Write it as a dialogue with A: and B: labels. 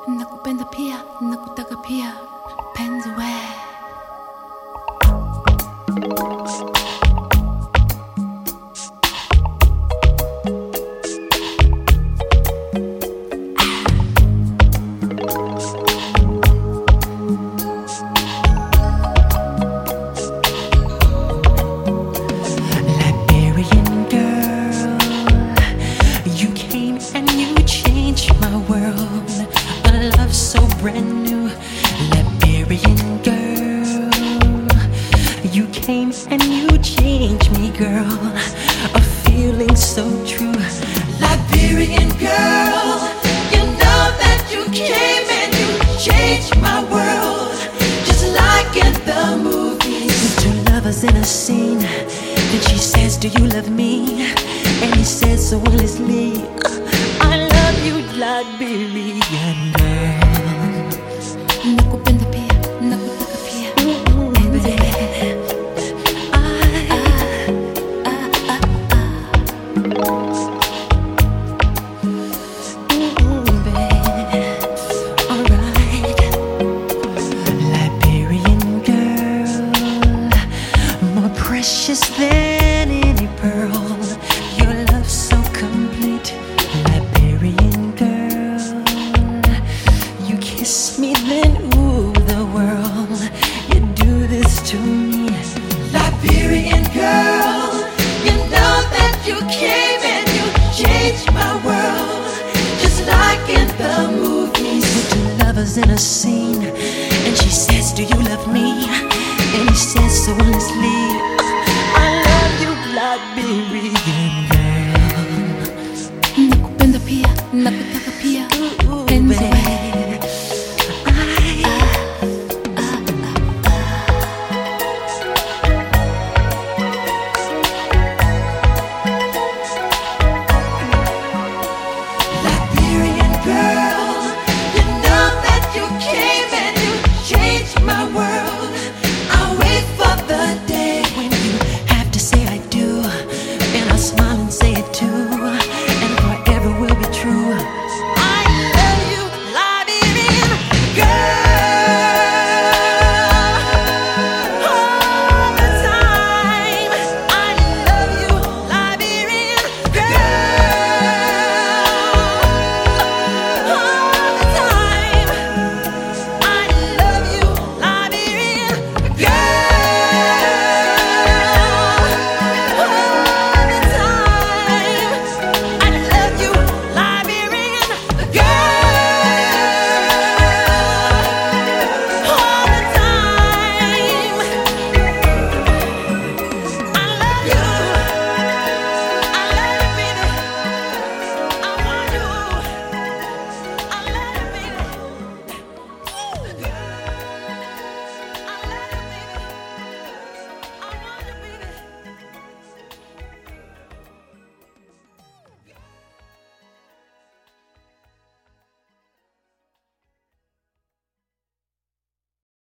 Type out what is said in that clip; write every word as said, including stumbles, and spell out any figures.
A: nakupenda pia, nakutaka pia, penzi we.
B: Brand new Liberian girl, you came and you changed me, girl. A feeling so true. Liberian girl, you know that you came and you changed my world, just like in the movies. Two lovers in a scene, then she says, do you love me? And he says so honestly, I love you, Liberian girl.
A: Nakupenda pia, nakutaka pia, penzi we.
B: Liberian girl, more precious than any pearl. Your love so complete. Liberian girl, you kiss me then ooh the world. You do this to me. Liberian girl, you know that you came and you changed my world, just like in the movies. With two lovers in a scene, and she says, do you love me? And he says so honestly, I love you, Liberian girl.